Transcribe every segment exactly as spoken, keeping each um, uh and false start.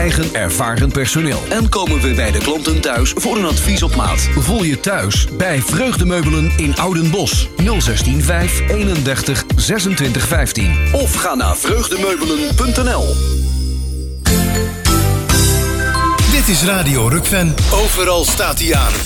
eigen ervaren personeel. En komen we bij de klanten thuis voor een advies op maat. Voel je thuis bij Vreugdemeubelen in Oudenbosch. nul zestien vijf eenendertig zesentwintig vijftien. Of ga naar vreugdemeubelen punt n l. Dit is Radio Rukven. Overal staat hij aan.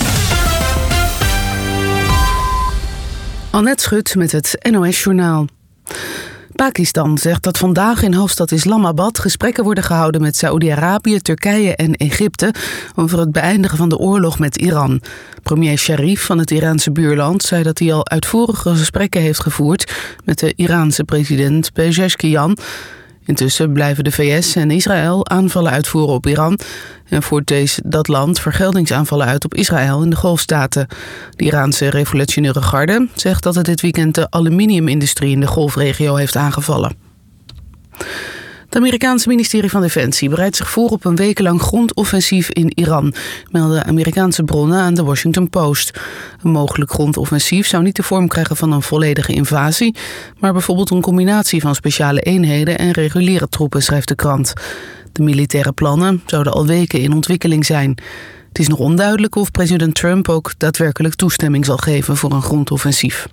Annette Schut met het N O S-journaal. Pakistan zegt dat vandaag in hoofdstad Islamabad gesprekken worden gehouden met Saoedi-Arabië, Turkije en Egypte over het beëindigen van de oorlog met Iran. Premier Sharif van het Iraanse buurland zei dat hij al uitvoerige gesprekken heeft gevoerd met de Iraanse president Pezeshkian. Intussen blijven de V S en Israël aanvallen uitvoeren op Iran en voert deze, dat land vergeldingsaanvallen uit op Israël in de Golfstaten. De Iraanse revolutionaire garde zegt dat het dit weekend de aluminiumindustrie in de Golfregio heeft aangevallen. Het Amerikaanse ministerie van Defensie bereidt zich voor op een wekenlang grondoffensief in Iran, melden Amerikaanse bronnen aan de Washington Post. Een mogelijk grondoffensief zou niet de vorm krijgen van een volledige invasie, maar bijvoorbeeld een combinatie van speciale eenheden en reguliere troepen, schrijft de krant. De militaire plannen zouden al weken in ontwikkeling zijn. Het is nog onduidelijk of president Trump ook daadwerkelijk toestemming zal geven voor een grondoffensief.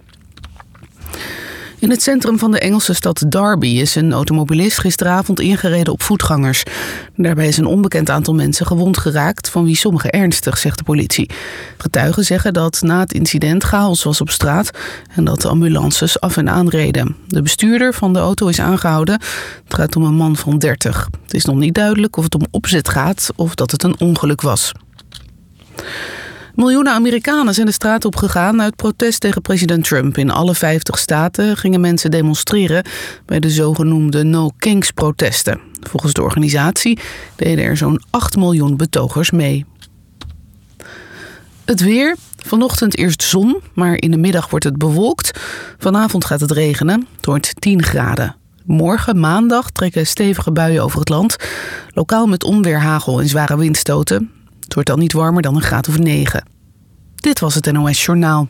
In het centrum van de Engelse stad Derby is een automobilist gisteravond ingereden op voetgangers. Daarbij is een onbekend aantal mensen gewond geraakt, van wie sommigen ernstig, zegt de politie. Getuigen zeggen dat na het incident chaos was op straat en dat de ambulances af en aan reden. De bestuurder van de auto is aangehouden. Het gaat om een man van dertig. Het is nog niet duidelijk of het om opzet gaat of dat het een ongeluk was. Miljoenen Amerikanen zijn de straat op gegaan uit protest tegen president Trump. In alle vijftig staten gingen mensen demonstreren bij de zogenoemde No Kings-protesten. Volgens de organisatie deden er zo'n acht miljoen betogers mee. Het weer. Vanochtend eerst zon, maar in de middag wordt het bewolkt. Vanavond gaat het regenen. Het wordt tien graden. Morgen, maandag, trekken stevige buien over het land. Lokaal met onweer, hagel en zware windstoten. Het wordt dan niet warmer dan een graad of negen. Dit was het N O S-journaal.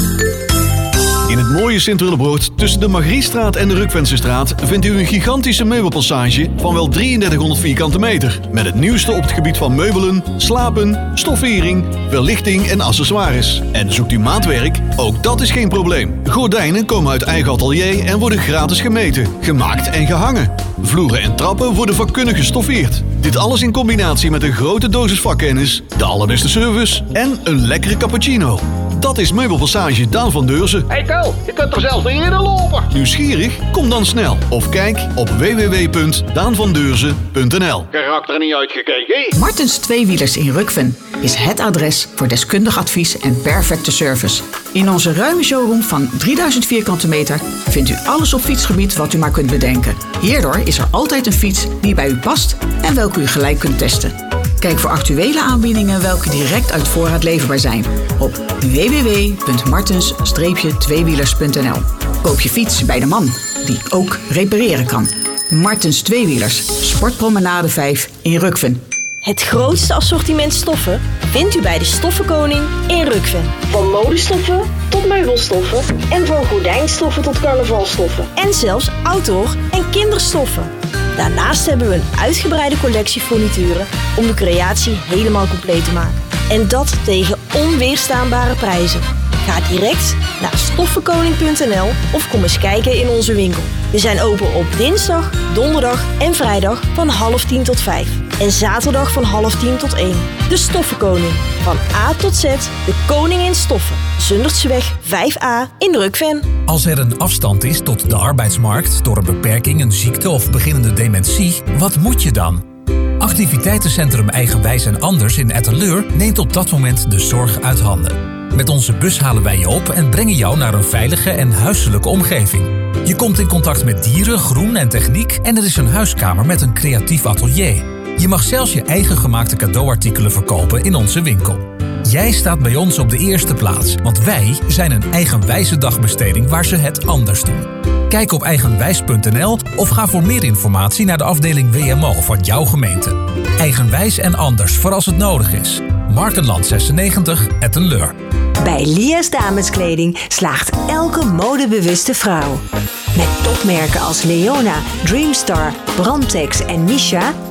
In het mooie Sint-Willebroord, tussen de Margriestraat en de Rukvensestraat, vindt u een gigantische meubelpassage van wel drieëndertighonderd vierkante meter. Met het nieuwste op het gebied van meubelen, slapen, stoffering, verlichting en accessoires. En zoekt u maatwerk? Ook dat is geen probleem. Gordijnen komen uit eigen atelier en worden gratis gemeten, gemaakt en gehangen. Vloeren en trappen worden vakkundig gestoffeerd. Dit alles in combinatie met een grote dosis vakkennis, de allerbeste service en een lekkere cappuccino. Dat is Meubelpassage Daan van Deurzen. Hey Tel, je kunt er zelfs niet eerder lopen. Nieuwsgierig? Kom dan snel. Of kijk op w w w punt daan van deurzen punt n l. Geraakt er niet uitgekeken. Martens Tweewielers in Rukven is het adres voor deskundig advies en perfecte service. In onze ruime showroom van drieduizend vierkante meter vindt u alles op fietsgebied wat u maar kunt bedenken. Hierdoor is er altijd een fiets die bij u past en welke u gelijk kunt testen. Kijk voor actuele aanbiedingen welke direct uit voorraad leverbaar zijn op w w w punt martens tweewielers punt n l. Koop je fiets bij de man die ook repareren kan. Martens Tweewielers, Sportpromenade vijf in Rukven. Het grootste assortiment stoffen vindt u bij de Stoffenkoning in Rukven. Van modestoffen tot meubelstoffen en van gordijnstoffen tot carnavalstoffen. En zelfs outdoor en kinderstoffen. Daarnaast hebben we een uitgebreide collectie furnituren om de creatie helemaal compleet te maken. En dat tegen onweerstaanbare prijzen. Ga direct naar stoffenkoning punt n l of kom eens kijken in onze winkel. We zijn open op dinsdag, donderdag en vrijdag van half tien tot vijf. En zaterdag van half tien tot één. De Stoffenkoning. Van A tot Z, de koning in stoffen. Zundertseweg vijf a in Rukven. Als er een afstand is tot de arbeidsmarkt door een beperking, een ziekte of beginnende dementie, wat moet je dan? Activiteitencentrum Eigenwijs en Anders in Etteleur neemt op dat moment de zorg uit handen. Met onze bus halen wij je op en brengen jou naar een veilige en huiselijke omgeving. Je komt in contact met dieren, groen en techniek en er is een huiskamer met een creatief atelier. Je mag zelfs je eigen gemaakte cadeauartikelen verkopen in onze winkel. Jij staat bij ons op de eerste plaats, want wij zijn een eigenwijze dagbesteding waar ze het anders doen. Kijk op eigenwijs punt n l of ga voor meer informatie naar de afdeling W M O van jouw gemeente. Eigenwijs en Anders voor als het nodig is. Markenland zesennegentig, Ettenleur. Bij Lia's Dameskleding slaagt elke modebewuste vrouw. Met topmerken als Leona, Dreamstar, Brandtex en Misha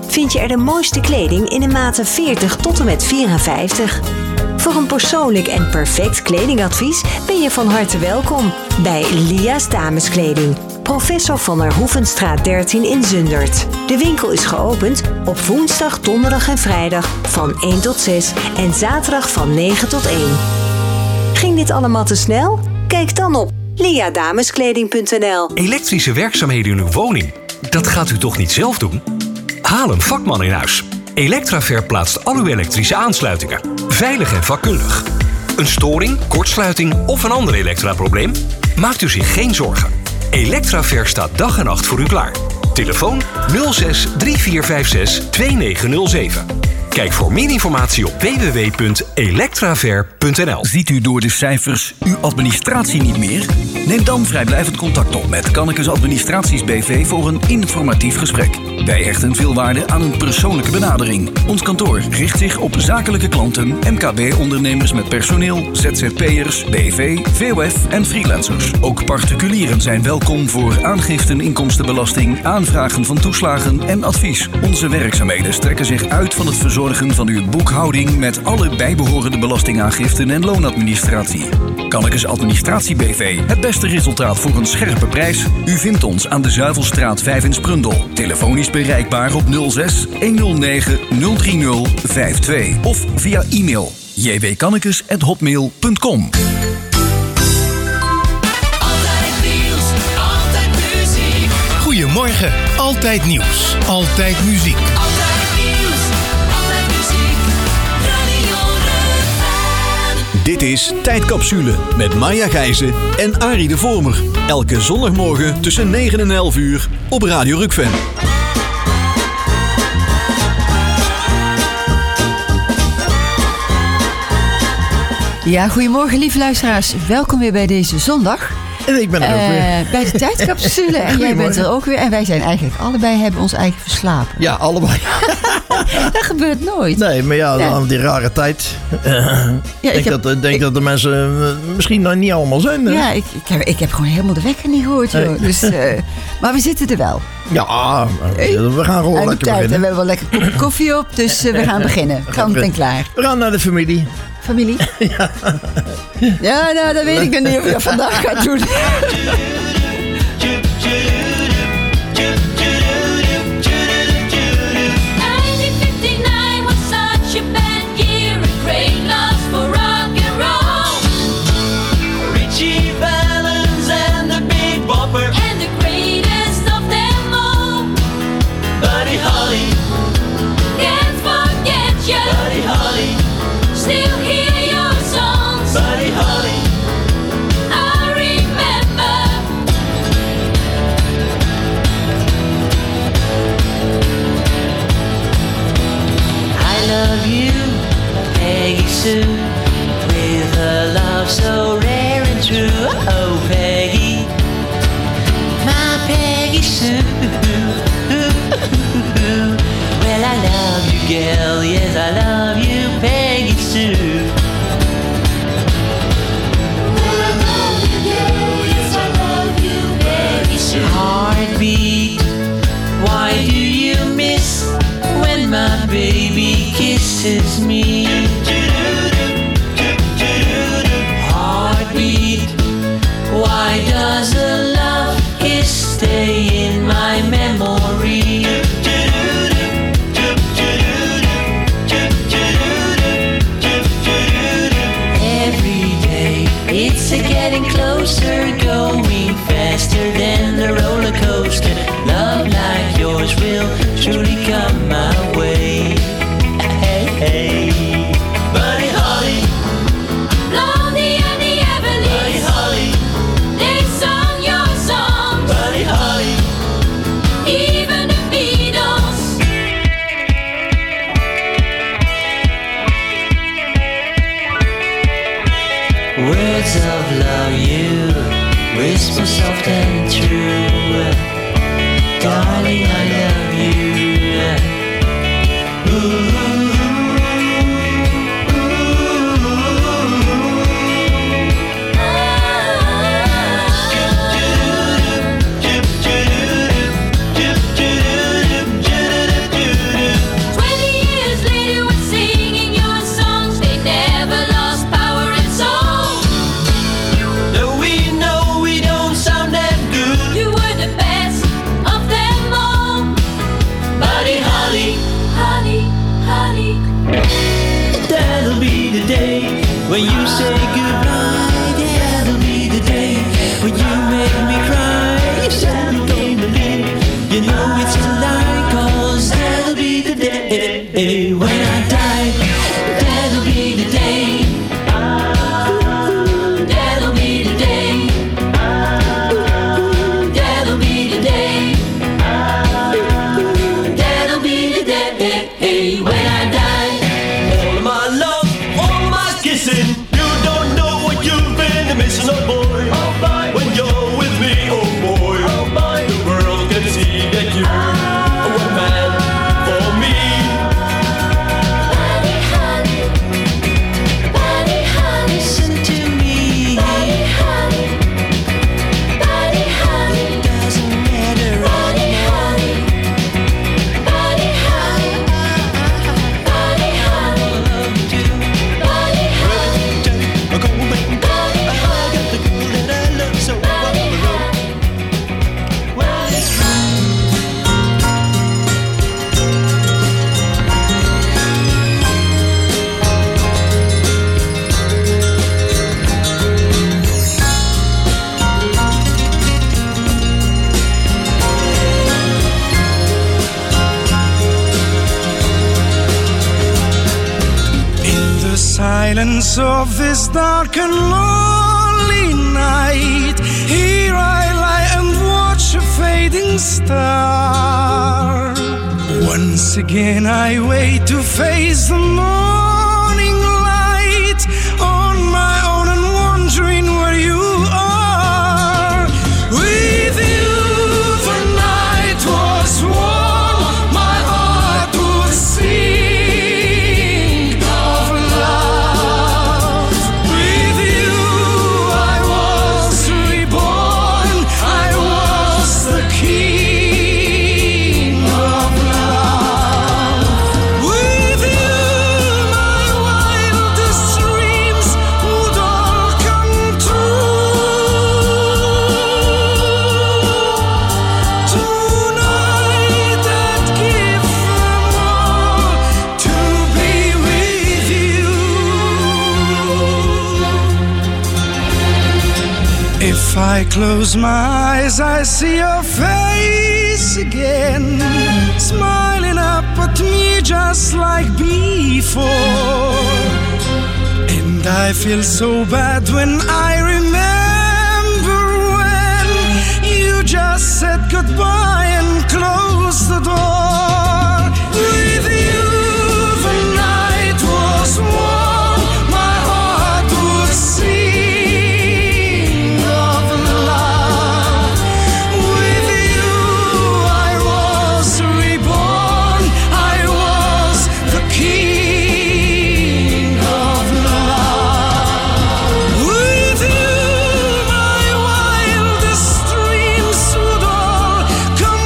vind je er de mooiste kleding in de maten veertig tot en met vierenvijftig. Voor een persoonlijk en perfect kledingadvies ben je van harte welkom bij Lia's Dameskleding. Professor van der Hoevenstraat dertien in Zundert. De winkel is geopend op woensdag, donderdag en vrijdag van één tot zes en zaterdag van negen tot één. Ging dit allemaal te snel? Kijk dan op lia dameskleding punt n l. Elektrische werkzaamheden in uw woning, dat gaat u toch niet zelf doen? Haal een vakman in huis. Electraver plaatst al uw elektrische aansluitingen. Veilig en vakkundig. Een storing, kortsluiting of een ander elektraprobleem? Maakt u zich geen zorgen. Electraver staat dag en nacht voor u klaar. Telefoon nul zes drie vier vijf zes twee negen nul zeven. Kijk voor meer informatie op w w w punt electraver punt n l. Ziet u door de cijfers uw administratie niet meer? Neem dan vrijblijvend contact op met Kannekes Administraties B V voor een informatief gesprek. Wij hechten veel waarde aan een persoonlijke benadering. Ons kantoor richt zich op zakelijke klanten, M K B-ondernemers met personeel, Z Z P'ers, B V, V O F en freelancers. Ook particulieren zijn welkom voor aangiften inkomstenbelasting, aanvragen van toeslagen en advies. Onze werkzaamheden strekken zich uit van het verzorgen van uw boekhouding met alle bijbehorende belastingaangiften en loonadministratie. Kannekes Administratie B V. Het beste resultaat voor een scherpe prijs. U vindt ons aan de Zuivelstraat vijf in Sprundel. Telefonisch bereikbaar op nul zes honderd negen nul drie nul vijf twee of via e-mail j w kannekes at hotmail punt com. Goedemorgen, altijd nieuws, altijd muziek. Dit is Tijdcapsule met Maya Gijzen en Arie de Vormer. Elke zondagmorgen tussen negen en elf uur op Radio Rukven. Ja, goedemorgen lieve luisteraars. Welkom weer bij deze zondag. En ik ben er uh, ook weer. Bij de Tijdcapsule. En jij bent er ook weer. En wij zijn eigenlijk allebei, hebben ons eigen verslapen. Ja, allebei. Dat gebeurt nooit. Nee, maar ja, ja. die rare tijd. Uh, ja, ik denk heb, dat, denk ik, dat de mensen uh, misschien nog niet allemaal zijn. Hè? Ja, ik, ik, heb, ik heb gewoon helemaal de wekker niet gehoord. Joh. Nee. Dus, uh, maar we zitten er wel. Ja, we gaan gewoon lekker tijd, beginnen. En we hebben wel lekker kopje koffie op, dus uh, we gaan beginnen. Kant en klaar. We gaan naar de familie. Familie? Ja. Ja, nou, dat weet ik nog niet of je dat vandaag gaat doen. With a love so rare and true, oh Peggy, my Peggy Sue. Well, I love you, girl, yes, I love you, Peggy Sue. Well, I love you, girl, yes, I love you, Peggy Sue. Heartbeat, why do you miss when my baby kisses me? Why does a love kiss stay in my memory? Every day it's a getting closer, going faster than the roller coaster. Love like yours will truly come my way. Hey, hey. Buddy Holly, Blondie and the Everly, Buddy Holly, they sung your song. Buddy Holly, even the Beatles. Words of love you whisper soft and true. Darling, I love you. Ooh. When you say goodbye, that'll be the day when you make me cry. You said you don't believe, you know it's a lie, cause that'll be the day when I die. That'll be the day. That'll be the day. That'll be the day. That'll be the day when I die. All of my love, all my kissing, you don't know what you've been missing, oh boy. Oh boy. When you're with me, oh boy, oh boy. The world can see that you're a one man for me. Buddy honey, buddy honey, listen to me. Buddy honey, buddy honey, it doesn't matter. Buddy honey, buddy honey, buddy honey, buddy honey, I go back, I got the girl that I love so well. Well, it's In the silence of this dark and lonely night, here I lie and watch a fading star. Once again I wait to face the morning light, on my own and wondering where you are. With you the night was warm, my heart would sing of love. With you I was reborn, I was the king of love. With you my wildest dreams would all come true. Tonight I'd give them all to be with you. If I close my eyes, I see your face again, smiling up at me just like before. And I feel so bad when I remember when you just said goodbye and closed the door. With you the night was warm, my heart would sing of love. With you I was reborn, I was the king of love. With you my wildest dreams would all come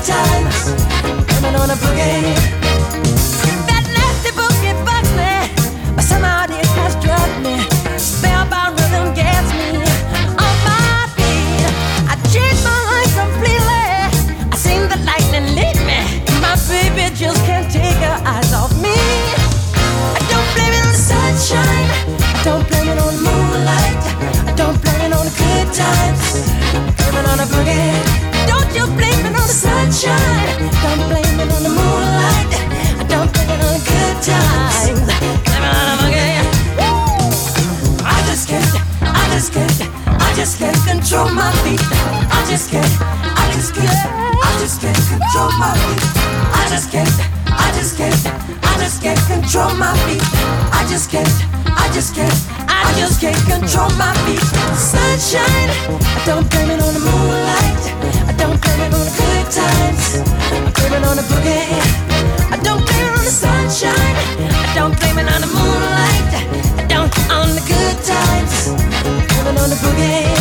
times. Blaming on a boogie. That nasty boogie bugs me, but somehow it has drugged me. Spellbound rhythm gets me on my feet. I changed my life completely. I seen the lightning lead me. My baby just can't take her eyes off me. I don't blame it on the sunshine. I don't blame it on the moonlight. I don't blame it on the good times. I blame it on the boogie. Don't you blame it on the sunshine. Don't blame it on the moonlight. I don't blame it on the good times. Blame it on the boogie. I just can't, I just can't, I just can't control my feet. I just can't, I just can't, I just can't control my feet. I just can't, I just can't, I just can't control my feet. I just can't, I just can't, I just can't control my feet. Sunshine, I don't blame it on the moonlight. I don't blame it on the good times. I blame it on the boogie. I don't blame it on the sunshine. I don't blame it on the moonlight. I don't on the good times. I blame it on the boogie.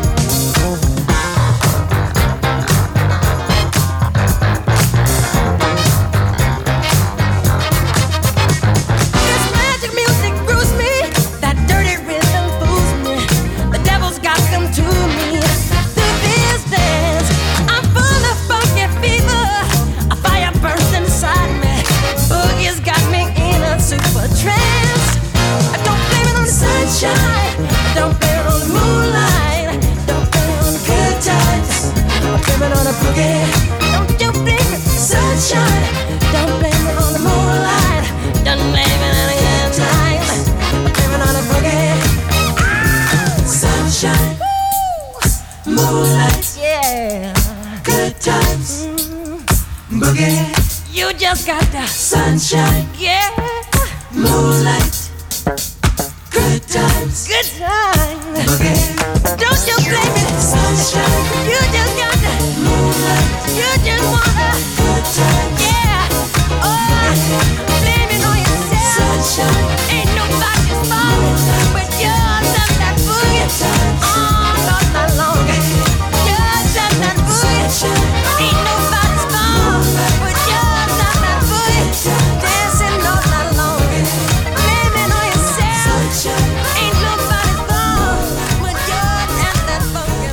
Just got the sunshine, yeah. Moonlight, good times, good times. Boogie. Don't you blame it, sunshine. You just got the moonlight. You just wanna good times, yeah. Oh, blame it on yourself. Sunshine, ain't nobody's fault but yours and that boogie. All night long, yours and that boogie. Ain't nobody's fault but yours. Dancing all night long, blaming on yourself. Ain't nobody's fault but yours and that funky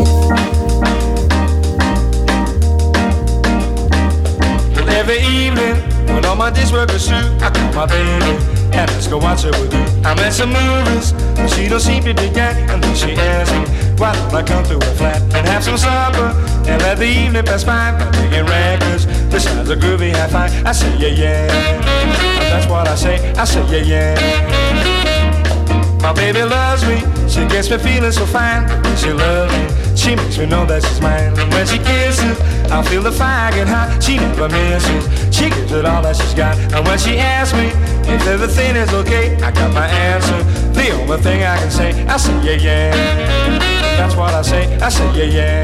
funk. Well, every evening when all my dish work is through, I call my baby and let's go watch her with you. I'm at some movies, but she don't seem to be getting. And then she asks me, why don't I come to her flat and have some supper and let the evening pass by by taking records. This sounds a groovy high five. I say yeah yeah, and that's what I say. I say yeah yeah. My baby loves me, she gets me feeling so fine. She loves me, she makes me know that she's mine. And when she kisses, I feel the fire get hot. She never misses, she gives it all that she's got. And when she asks me if everything is okay, I got my answer. The only thing I can say, I say yeah yeah. That's what I say, I say yeah yeah.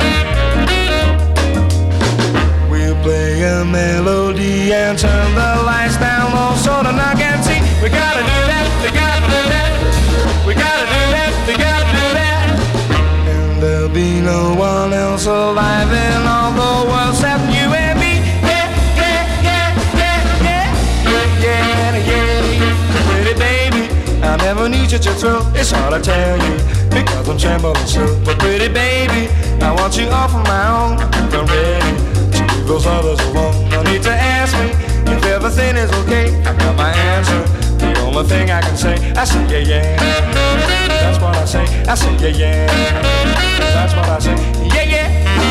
We'll play a melody and turn the lights down low so that I can see. We gotta do that, we gotta do that. We gotta do that, we gotta do that. And there'll be no one else alive in all the world except you and me. Yeah, yeah, yeah, yeah, yeah, yeah, yeah, yeah. Pretty baby, I never knew such a thrill. It's hard to tell you because I'm trembling still. But pretty baby, I want you all for my own. I'm ready to leave those others alone. No need to ask me if everything is okay. I got my answer. The only thing I can say, I say yeah yeah. That's what I say, I say yeah yeah. That's what I say, yeah yeah.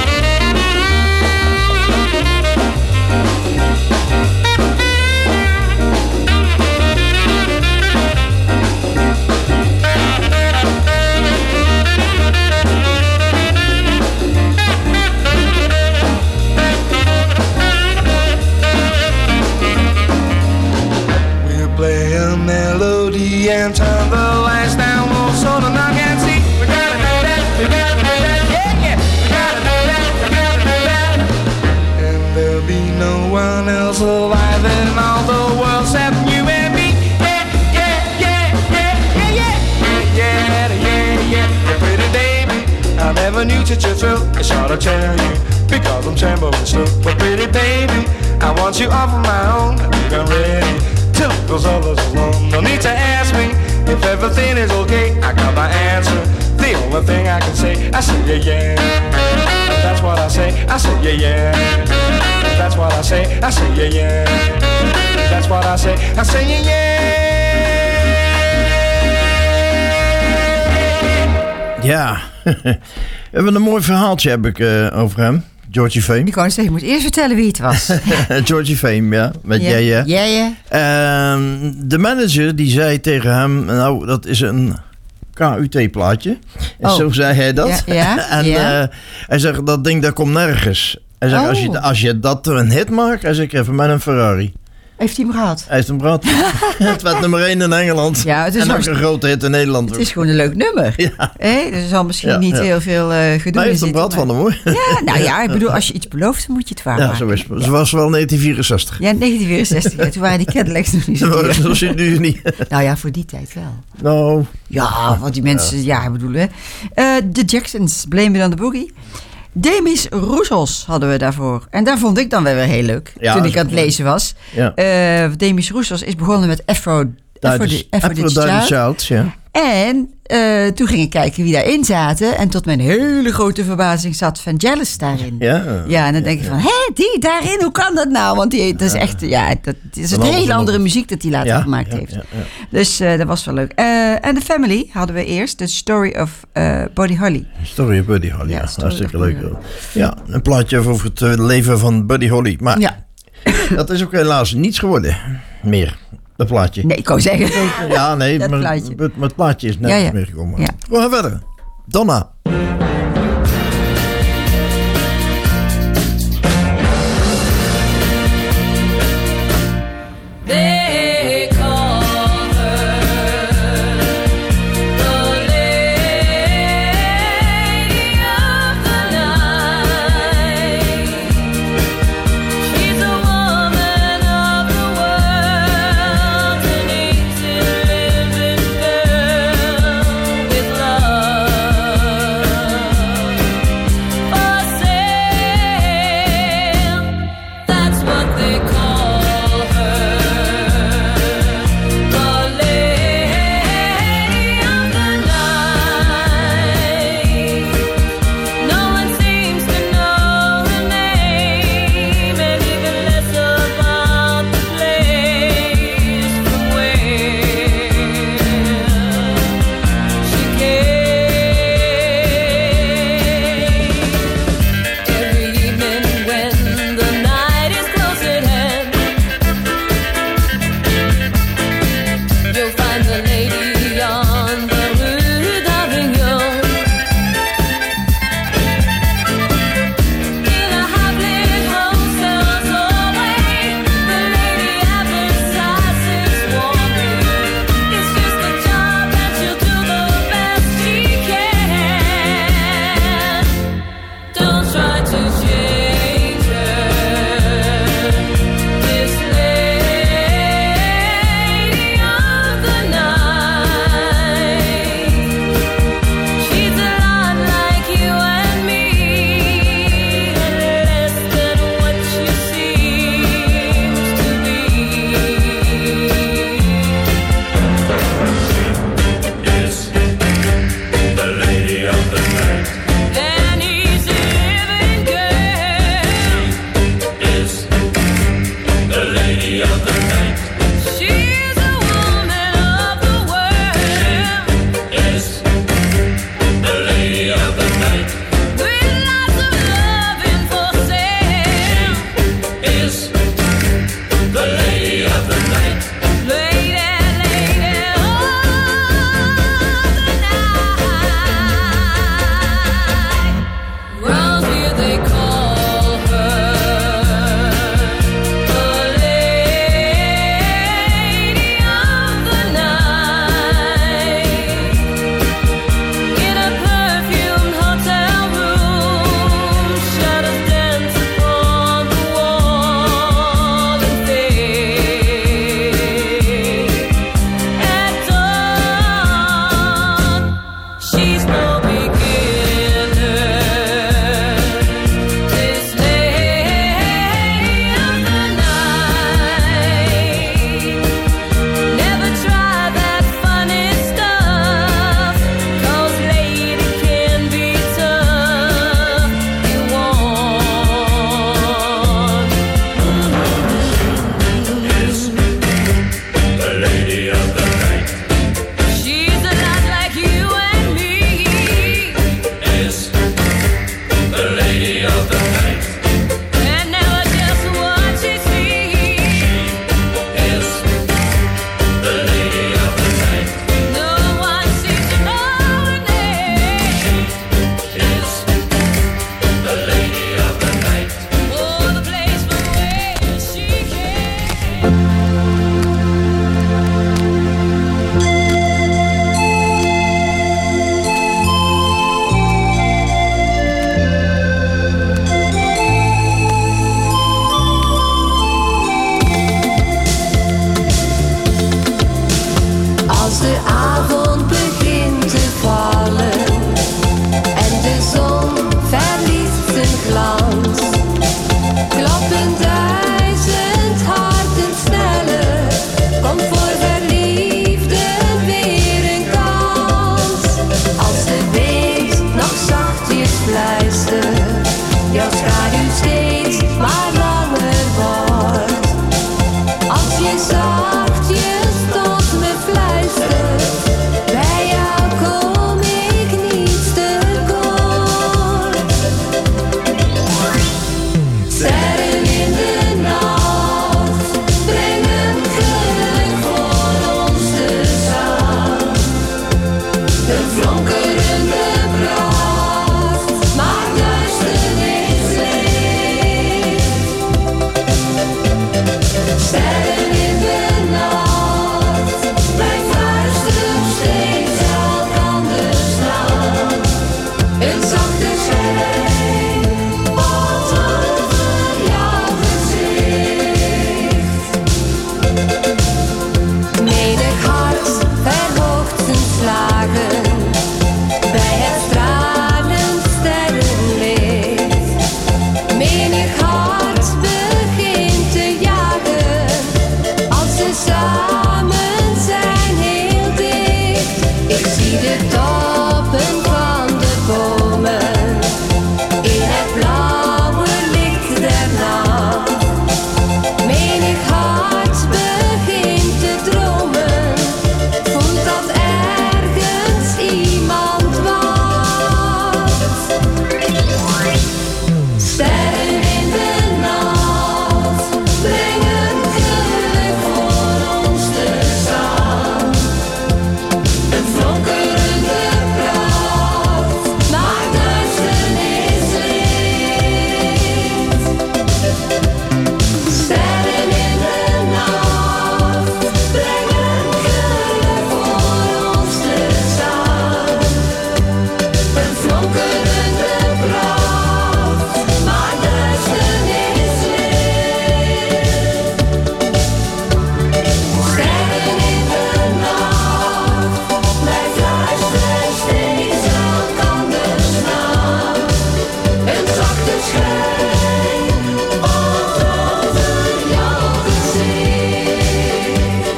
Play a melody and turn the lights down low so that I can see. We gotta do that, we gotta do that, yeah, yeah. We gotta do that, we gotta do that. And there'll be no one else alive in all the world except you and me. Yeah, yeah, yeah, yeah, yeah, yeah, yeah, yeah, yeah, yeah. Pretty baby, I never knew such a thrill. It's hard to tell you because I'm trembling slow. But pretty baby, I want you all for my own. I think I'm ready to leave those others alone. No need to ask me if everything is okay. I got my answer. The only thing I can say, I say yeah yeah. That's what I say. I say yeah yeah. That's what I say. I say yeah yeah. That's what I say. I say yeah yeah. Ja, we hebben een mooi verhaaltje heb ik uh, over hem. Georgie Fame. Ik wou zeggen, je moet eerst vertellen wie het was. Georgie Fame, ja. Met ja. jij, ja, ja. Uh, de manager die zei tegen hem, nou dat is een K U T-plaatje. En oh. zo zei hij dat. Ja, ja, en ja. Uh, hij zegt, dat ding dat komt nergens. Hij zegt, oh. als, je, als je dat een hit maakt, hij zegt, even met een Ferrari. Heeft hij hem gehad? Hij heeft hem gehad. Het werd nummer één in Engeland. Ja, het is en ook een grote hit in Nederland. Het is gewoon een leuk nummer. Ja. Hey, dus er zal misschien ja, niet ja. heel veel uh, gedoe maar hij heeft hem gehad van hem hoor. Ja, nou ja, ik bedoel, als je iets belooft, dan moet je het waarmaken. Ja, zo is het. Ze was wel negentien vierenzestig. Ja, negentien vierenzestig. Ja, toen waren die Cadillacs nog niet zo duur. Dat zit nu niet. Nou ja, voor die tijd wel. Nou. Ja, want die mensen, ja, ja ik bedoel hè. Uh, de Jacksons, Blame It on the Boogie. Demis Roussos hadden we daarvoor. En daar vond ik dan weer heel leuk. Ja, toen ik aan het lezen was. Ja. Uh, Demis Roussos is begonnen met Aphrodite Child. Child ja. En uh, toen ging ik kijken wie daarin zaten. En tot mijn hele grote verbazing zat Vangelis daarin. Ja, ja en dan denk ja, ik van, hé, die daarin, hoe kan dat nou? Want die, dat is echt, ja, dat is een hele andere muziek dat hij later ja, gemaakt ja, heeft. Ja, ja. Dus uh, dat was wel leuk. Uh, en The Family hadden we eerst, The Story of uh, Buddy Holly. Story of Buddy Holly, ja. ja hartstikke leuk. Ja, een plaatje over het uh, leven van Buddy Holly. Maar ja. dat is ook helaas niets geworden meer. Dat plaatje. Nee, ik wou zeggen. Ja, nee, dat maar plaatje. Het, het plaatje is net ja, ja. meer gekomen. Ja. We gaan verder. Donna. With love schaduw steeds maar langer wordt. Als je zachtjes tot me fluistert, bij jou kom ik niet tekort. Sterren in de nacht brengen geluk voor ons te samen. Een flonkerende pracht maakt duisternis licht. Sterren in de nacht, wij fluisteren steeds elkander staan. Een zachte schijn valt over jouw gezicht. Menig hart verhoogt zijn slagen bij het stralend sterrenlicht. Menig hart begint te jagen als ze samen zijn heel dicht. Ik zie de toppen van de bomen in het blauwe licht der nacht. Menig hart begint te dromen, voelt dat ergens iemand wacht. Sterren in de nacht brengen geluk voor ons te samen. Een flonkerende pracht maakt duisternis licht. Sterren in de nacht brengen geluk voor ons te samen. Een flonkerende pracht maakt duisternis licht. Sterren in de nacht, wij fluisteren steeds elkanders naam. Een zachte schijn valt over jouw gezicht.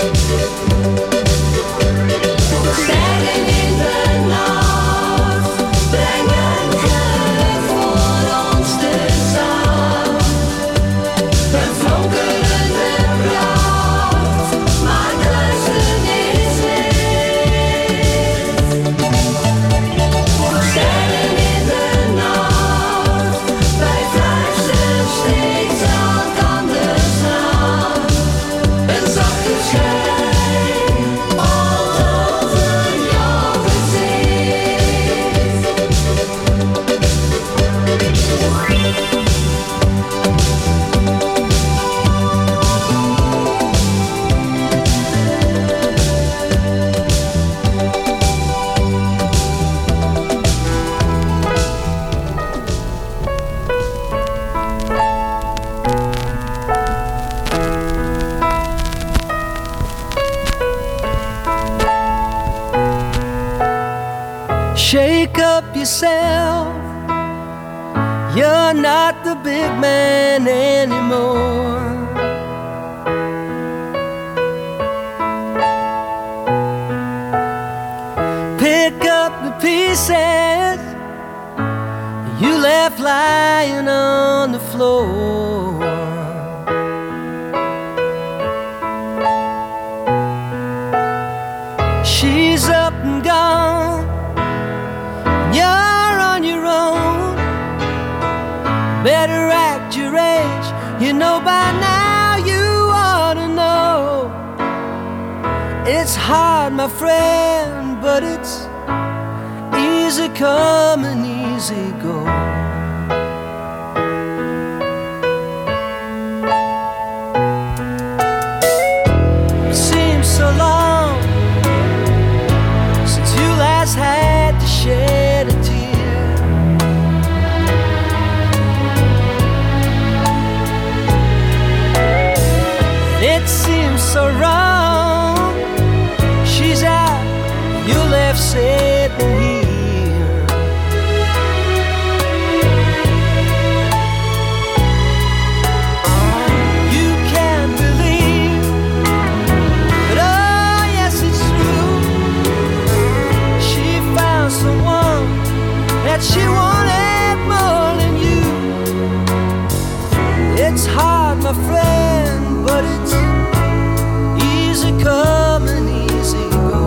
Sterren in de nacht brengen geluk voor ons te samen. Een flonkerende pracht maakt duisternis licht. Sterren in de nacht, wij fluisteren steeds elkanders naam. Een zachte schijn valt over jouw gezicht. Shake up yourself. You're not the big man anymore. Pick up the pieces you left lying on the floor. She's up and gone. You're on your own. Better act your age. You know by now you ought to know. It's hard, my friend, but it's easy come and easy go. It seems so long since you last had to shed a tear. It seems so wrong. She's out, you left sitting here. You can't believe, but oh yes it's true. She found someone that she wanted more than you. my friend, but it's easy come and easy go.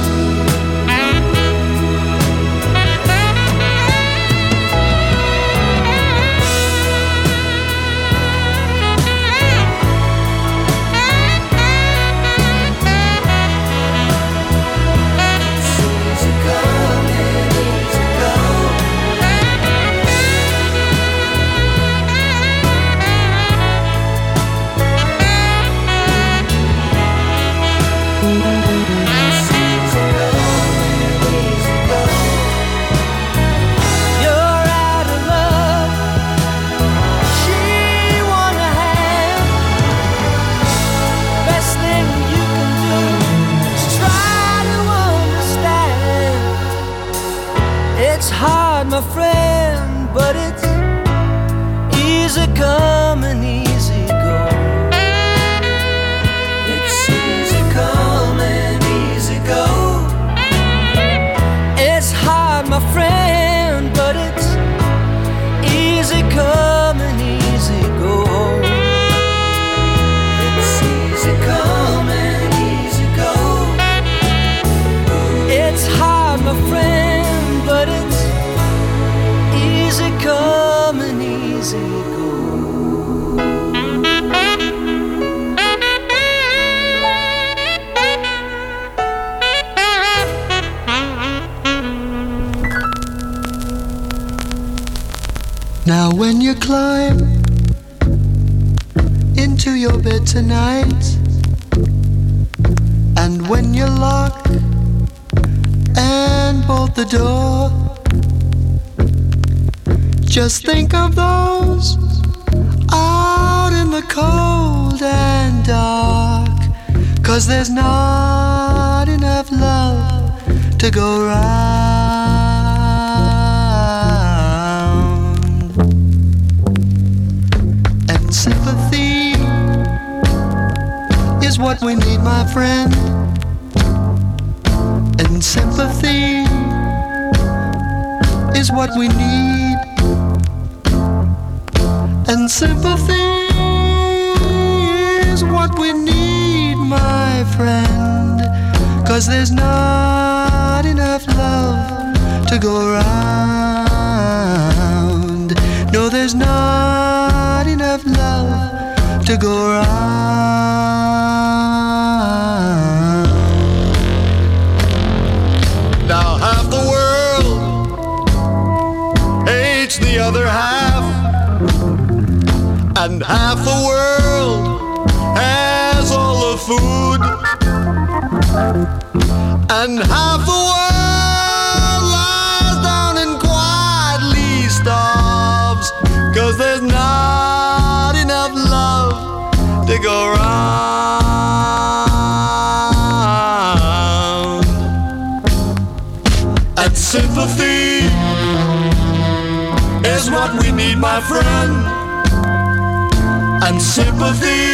My friend, but it's easy come and easy go. It's easy come and easy go. It's hard, my friend, but it's easy come and easy go. It's easy come and easy go. It's hard, my friend, but it's easy come and easy go. Now when you climb into your bed tonight, and when you lock and bolt the door, just think of those out in the cold and dark, 'cause there's not enough love to go round. And sympathy is what we need, my friend. And sympathy is what we need. And sympathy is what we need, my friend, 'cause there's not enough love to go round. No, there's not enough love to go round. Now half the world hates the other half, and half the world has all the food, and half the world lies down and quietly starves, 'cause there's not enough love to go round. And sympathy is what we need, my friend. And sympathy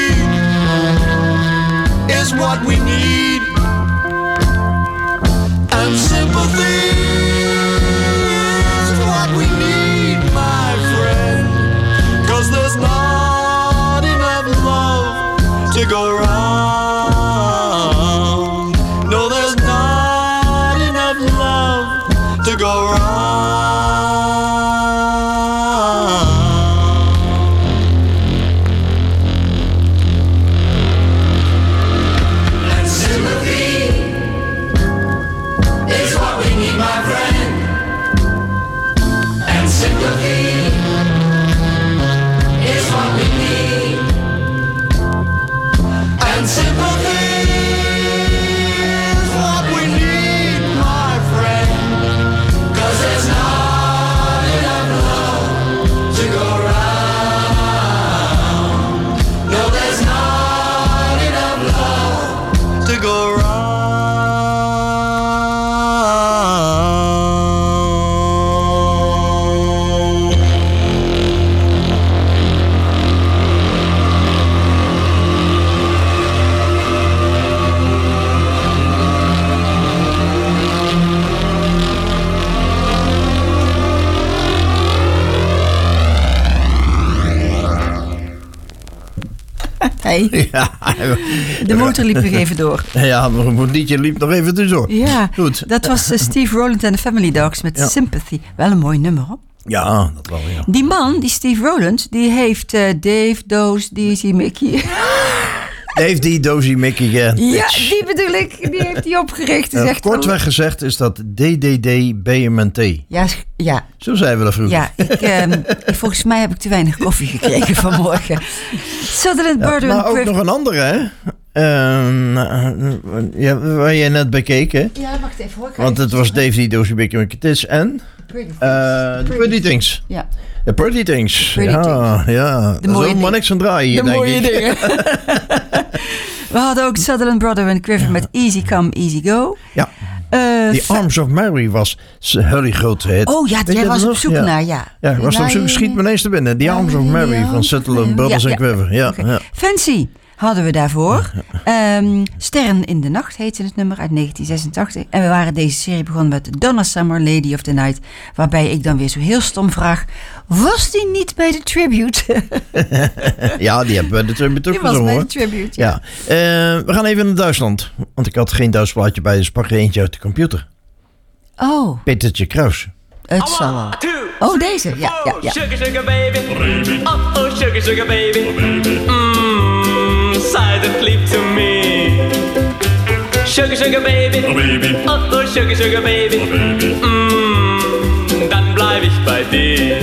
is what we need. And sympathy is what we need, my friend, 'cause there's not enough love to go round. No, there's not enough love to go round. Hey. Ja. De motor liep nog even door. Ja, maar het liedje liep nog even tussendoor. Ja, goed. Dat was uh, Steve Rowland en de Family Dogs met ja. Sympathy. Wel een mooi nummer, hoor. Ja, dat wel, ja. Die man, die Steve Rowland, die heeft uh, Dave, Doos, Daisy, Mickey... Heeft die Dozy Mickey gekend? Ja, die bedoel ik. Die heeft hij opgericht. Uh, kortweg gezegd is dat D D D B M N T. Ja, ja. Zo zeiden we dat vroeger. Ja, ik, um, volgens mij heb ik te weinig koffie gekregen vanmorgen. Sutherland ja, Border. Maar ook Quiff- nog een andere, hè? Uh, ja, waar je net bij keek, hè? Ja, wacht even hoor. Want het was Dave D. Dozy Mickey Mickey en... Pretty Things. Uh, Pretty, Pretty Things. Ja. The Pretty Things. Pretty ja, things. ja. De mooie maar niks aan draaien hier, De denk mooie ik. dingen. We hadden ook Sutherland Brother en Quiver ja. met Easy Come, Easy Go. Ja. Uh, The Arms of Mary was heel grote hit. Oh ja, jij was op zoek ja. naar, ja. Ja, ik was op zoek, schiet me ineens te binnen. The Arms of Mary van Sutherland Brothers ja, and Quiver. Ja, okay. ja. Fancy hadden we daarvoor. Um, Sterren in de Nacht heette het nummer uit negentien zesentachtig. En we waren deze serie begonnen met Donna Summer, Lady of the Night. Waarbij ik dan weer zo heel stom vraag... Was die niet bij de tribute? Ja, die hebben bij de tribute ook gezongen, hoor. Die was bij de tribute, ja. ja. Uh, we gaan even naar Duitsland. Want ik had geen Duits plaatje bij, dus pak er eentje uit de computer. Oh. Petertje Kruis. Het zal wel. Oh, deze. Ja, ja, ja. Sugar, sugar baby. Oh, oh, sugar, sugar baby. Mmm, silent leap to me. Sugar, sugar baby. Oh, oh, sugar, sugar baby. Mmm, dann bleib ich bei dir.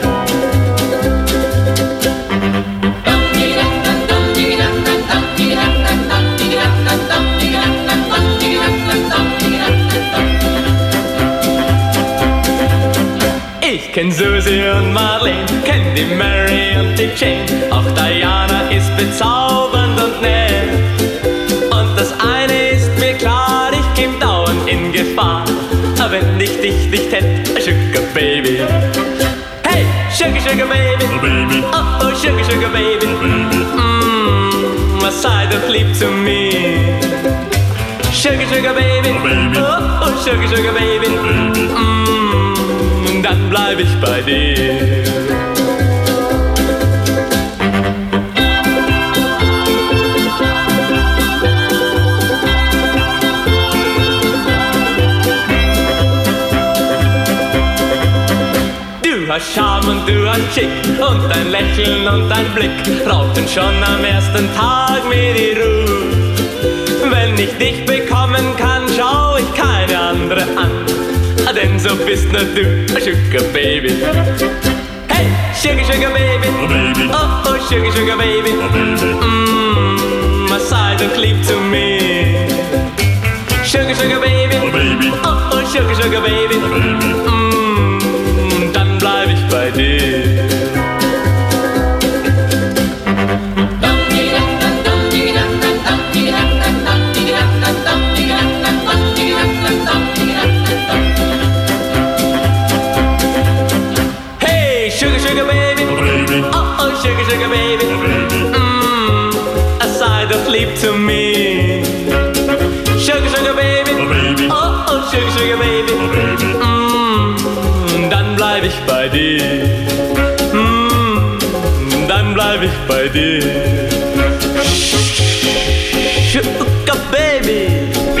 Ich kenn Susi und Marlene, kenn die Mary und die Jane. Auch Diana ist bezaubernd und nett. Und das eine ist mir klar, ich käm dauernd in Gefahr, wenn ich dich nicht hätt, Sugar Baby. Hey, Sugar, Sugar Baby, oh, baby. Oh, oh, Sugar, Sugar Baby, oh, baby. Mmm, sei doch lieb zu mir. Sugar, Sugar Baby, oh, baby. Oh, oh, Sugar, Sugar Baby, oh, baby. Mmm, dann bleib ich bei dir. Du hast Charme und du hast Schick und dein Lächeln und dein Blick raubten schon am ersten Tag mir die Ruhe. Wenn ich dich bekommen kann, schau ich keine andere an, denn so bist nur du, Sugar Baby. Hey, Sugar, Sugar Baby, oh, baby. Oh, oh, Sugar, Sugar Baby, oh, baby. Mmm, sei doch lieb zu mir. Sugar, Sugar Baby, oh, baby. Oh, oh, Sugar, Sugar Baby, oh, baby. Mmm, dann bleib ich bei dir. Hey, Sugar, Sugar Baby, oh, baby. Oh, oh, Sugar, Sugar Baby, oh, baby. Mmm, sei doch lieb zu mir. Sugar, Sugar Baby, oh, baby. Oh, oh, Sugar, Sugar Baby, oh, baby. Mmm, dann bleib ich bei dir. Mmm, dann bleib ich bei dir. Sugar Baby.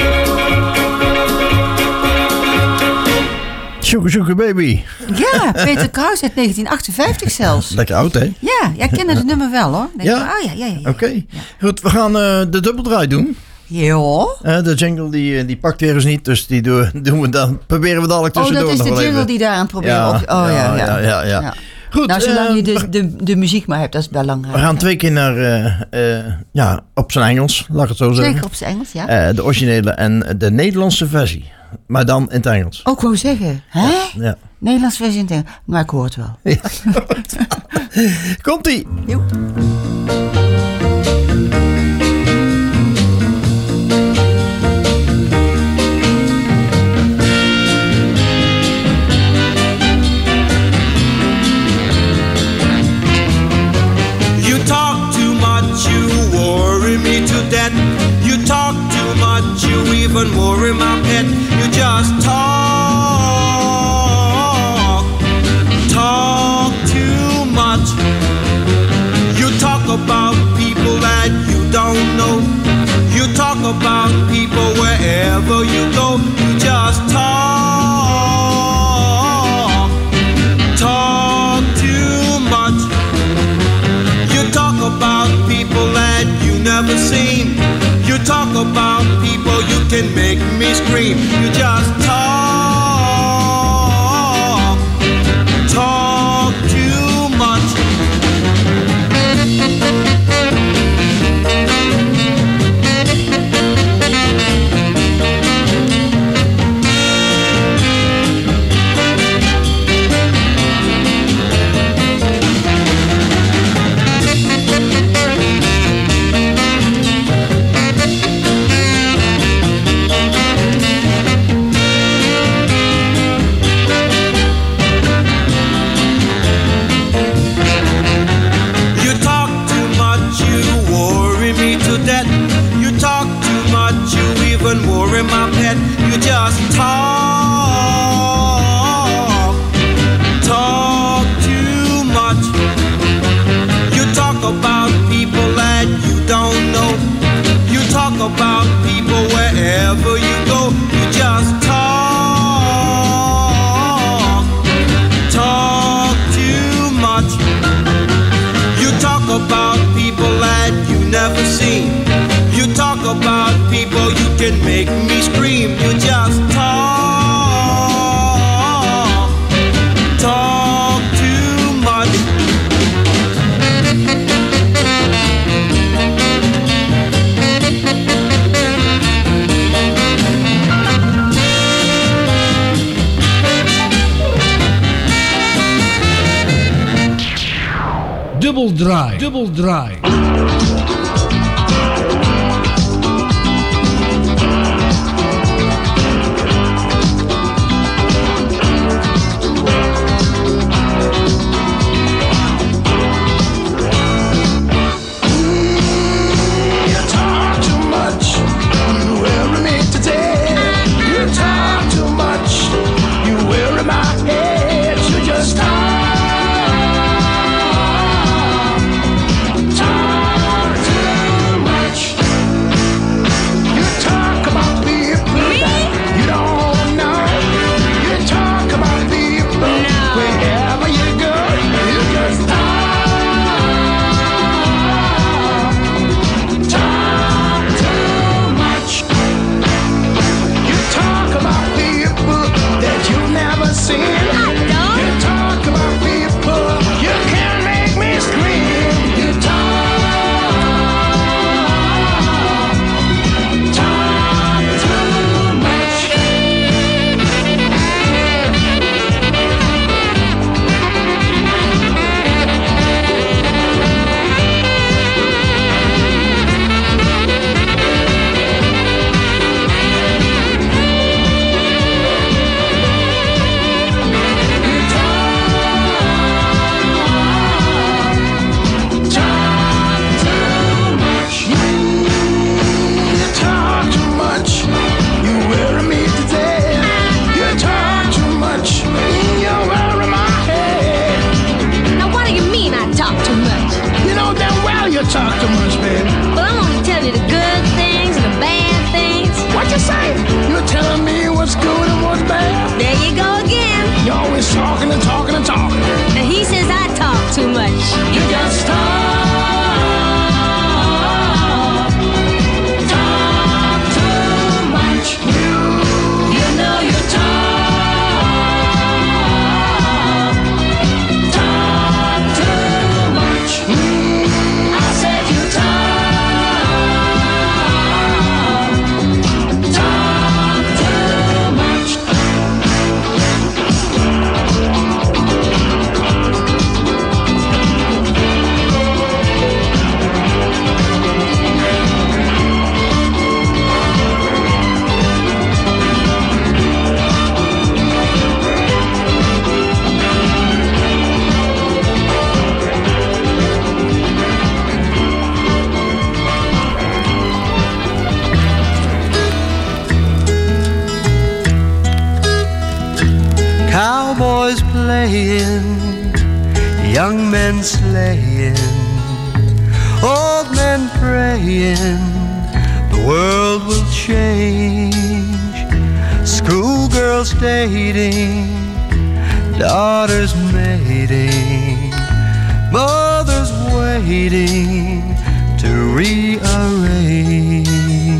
Sugar, Sugar Baby. Ja, Peter Kraus uit negentien achtenvijftig zelfs. Lekker oud, hè? Ja, jij kende het nummer wel, hoor. Denk Ja? je, oh, ja, ja, ja, ja. Oké. Okay. Goed, we gaan uh, de dubbeldraai doen. Ja. Uh, de jingle die, die pakt weer eens niet, dus die doen, doen we dan, proberen we dadelijk tussendoor nog nog Oh, dat is de jingle even. die daar aan het proberen Ja, op... Oh, ja, ja. ja, ja, ja. ja. Goed, nou, zolang uh, je de, de, de muziek maar hebt, dat is belangrijk. We gaan twee keer naar, uh, uh, ja, op zijn Engels, laat ik het zo zeggen. Zeker op zijn Engels, ja. Uh, de originele en de Nederlandse versie, maar dan in het Engels. Ook wou zeggen, hè? Ja. Nederlands versie in het Engels, maar ik hoor het wel. Ja. Komt-ie! Jo. You talk too much, you worry me to death. You talk too much, you even worry my pet. You just talk, talk too much. You talk about people that about people wherever you go. You just talk, talk too much. You talk about people that you never seen. You talk about people, you can make me scream. You just talk, talk too much. Worry my pet, you just talk, talk too much. You talk about people that you don't know. You talk about people wherever you go. You just talk, talk too much. You talk about people that you never seen. You talk about people, you can make me scream. You just talk, talk too much. Dubbel draai, dubbel draai. Cowboys playing, young men slaying, old men praying, the world will change. Schoolgirls dating, daughters mating, mothers waiting to rearrange.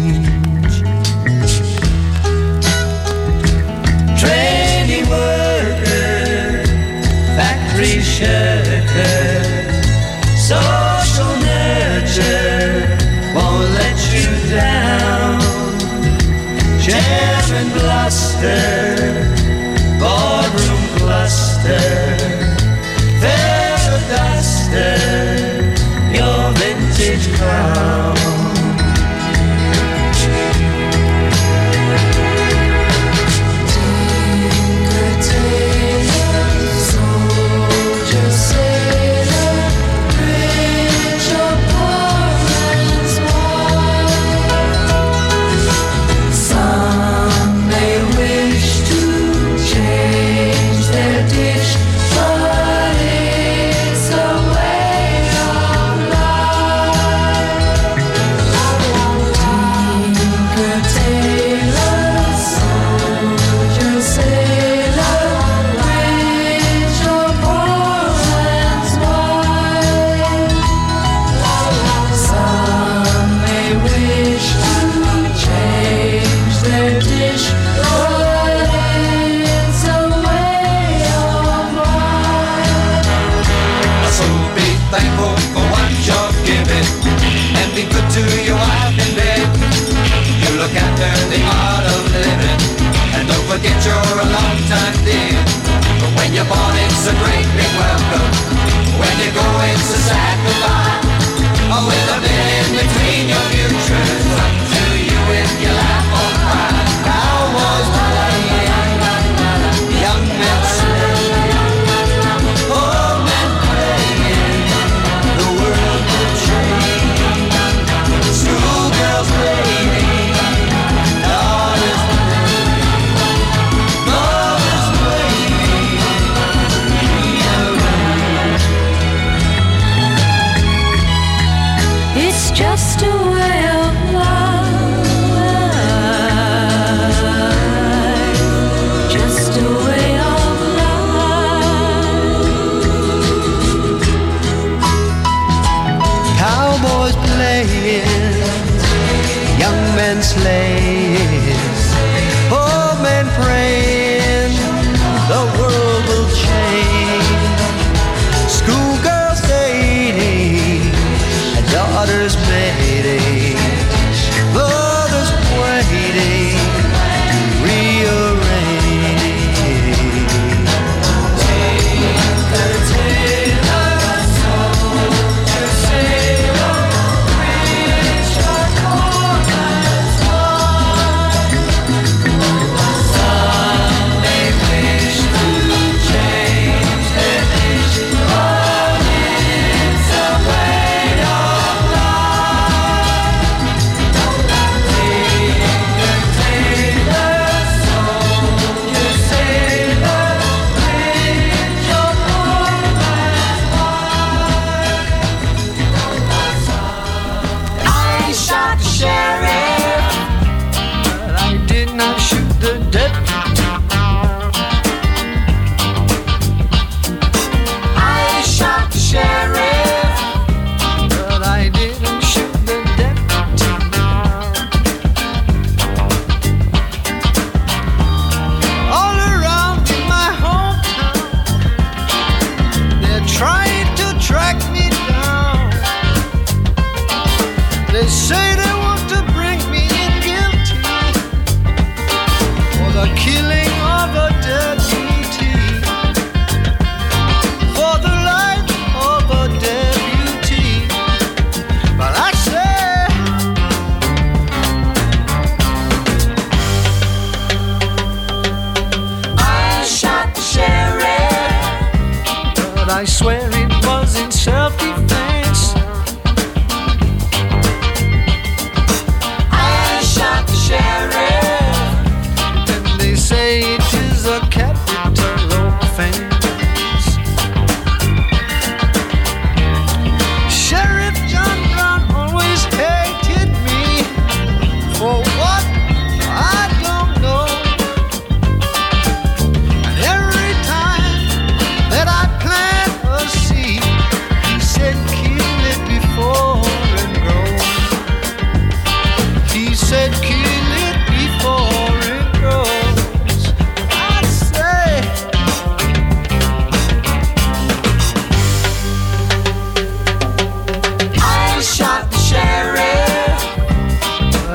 Trainee worker, factory shirker, social nurture won't let you down. Chairman bluster, boardroom cluster, feather duster, your vintage crown. Forget you're a long time dear. But when you're born it's a great big welcome. When you go it's a sad goodbye. Oh, with a bit in between your futures. Up to you if you laugh or cry. Cowboys playing, young men slaying, old men praying. The world will change. Schoolgirls waiting, daughters just a way of life, just a way of life. Cowboys playing, young men slaying, old men praying, the world will change. Schoolgirls dating, daughters mating, mothers waiting to rearrange. Tinker, tailor, soldier, sailor, rich or poor man's boy.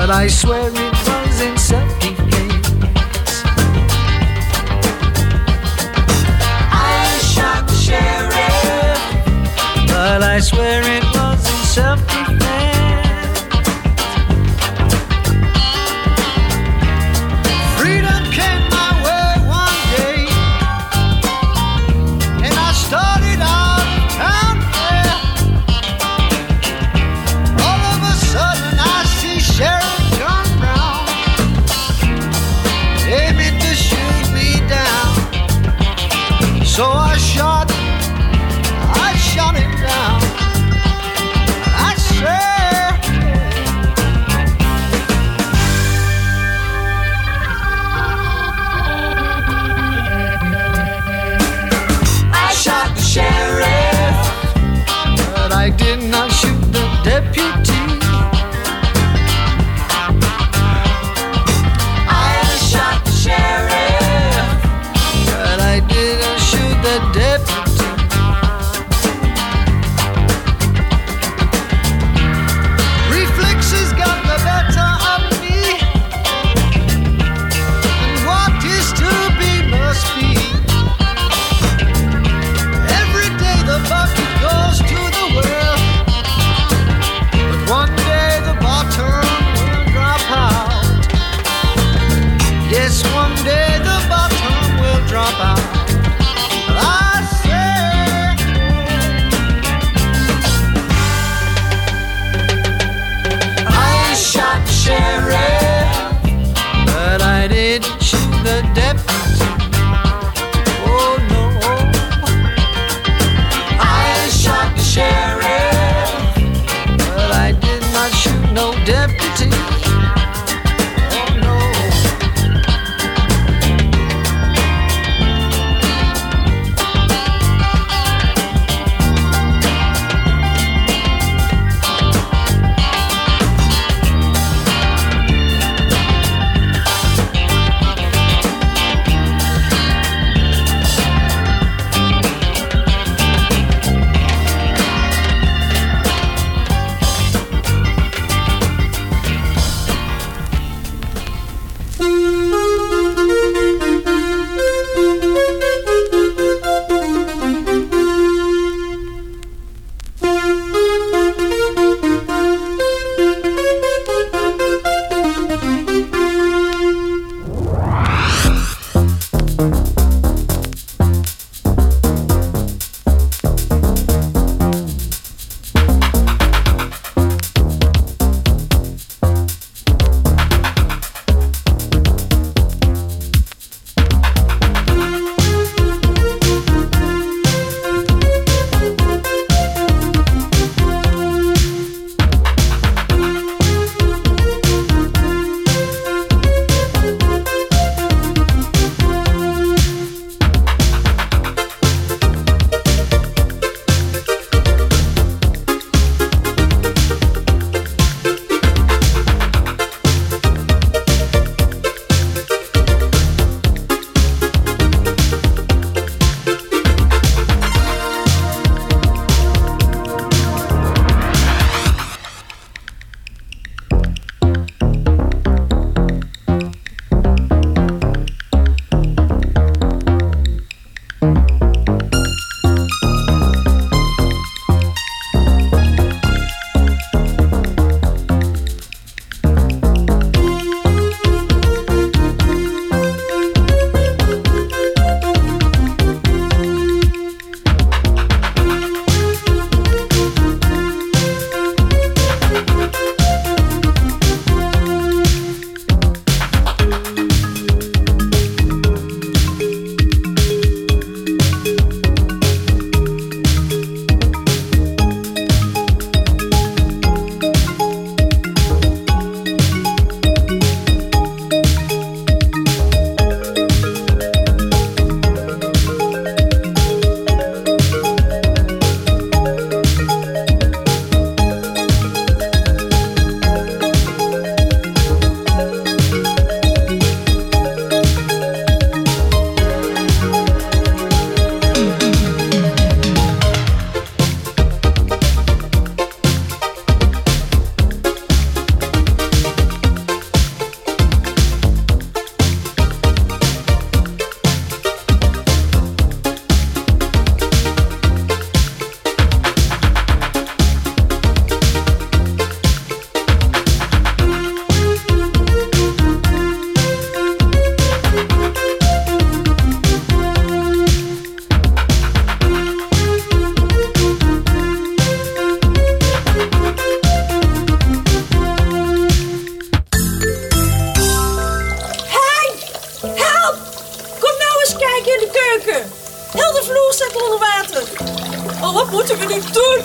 but I swear it was in self-defense. I shot the sheriff, but I swear it was in self-defense. Freedom came my way one day, and I started out of town fair. All of a sudden I see Sheriff John Brown aiming to shoot me down. So I shot, I shot him down. I swear. I shot the sheriff, but I did not shoot the deputy. I shot the sheriff, but I didn't shoot the deputy. Reflexes got the better of me, and what is to be must be. Every day the bucket goes to the well,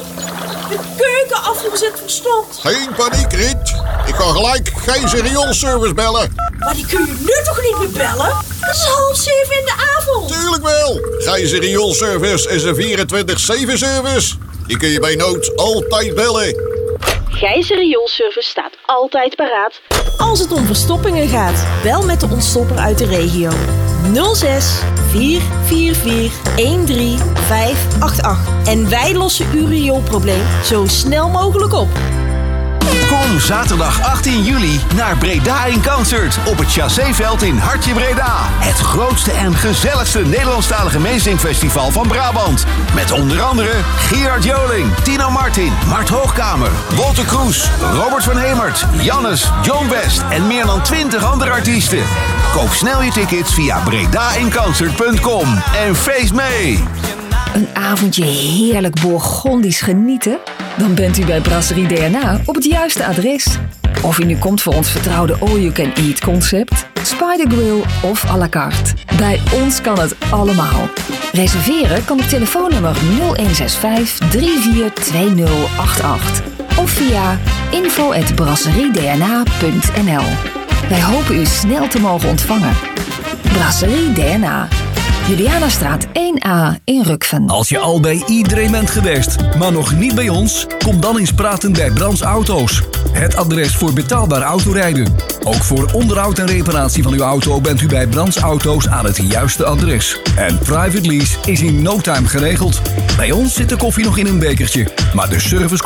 De keukenafval zit verstopt. Geen paniek, Riet. Ik kan gelijk Gijzer rioolservice bellen. Maar die kun je nu toch niet meer bellen? Het is half zeven in de avond. Tuurlijk wel. Gijzer rioolservice is een vierentwintig zeven service. Die kun je bij nood altijd bellen. Gijzer rioolservice staat altijd paraat als het om verstoppingen gaat. Bel met de ontstopper uit de regio. nul zes vier vier vier een drie vijf acht acht. En wij lossen uw rioolprobleem zo snel mogelijk op. Kom zaterdag achttien juli naar Breda in Concert op het Chassé-veld in Hartje Breda. Het grootste en gezelligste Nederlandstalige meezingfestival van Brabant. Met onder andere Gerard Joling, Tino Martin, Mart Hoogkamer, Walter Kroes, Robert van Hemert, Jannes, John West en meer dan twintig andere artiesten. Koop snel je tickets via bredainconcert punt com en feest mee! Een avondje heerlijk Bourgondisch genieten? Dan bent u bij Brasserie D N A op het juiste adres. Of u nu komt voor ons vertrouwde all-you-can-eat concept, Spider Grill of à la carte. Bij ons kan het allemaal. Reserveren kan op telefoonnummer nul een zes vijf drie vier twee nul acht acht of via info at brasseriedna punt n l. Wij hopen u snel te mogen ontvangen. Brasserie D N A. Julianastraat één A in Rukven. Als je al bij iedereen bent geweest, maar nog niet bij ons, kom dan eens praten bij Brands Auto's. Het adres voor betaalbaar autorijden. Ook voor onderhoud en reparatie van uw auto bent u bij Brands Auto's aan het juiste adres. En private lease is in no time geregeld. Bij ons zit de koffie nog in een bekertje, maar de service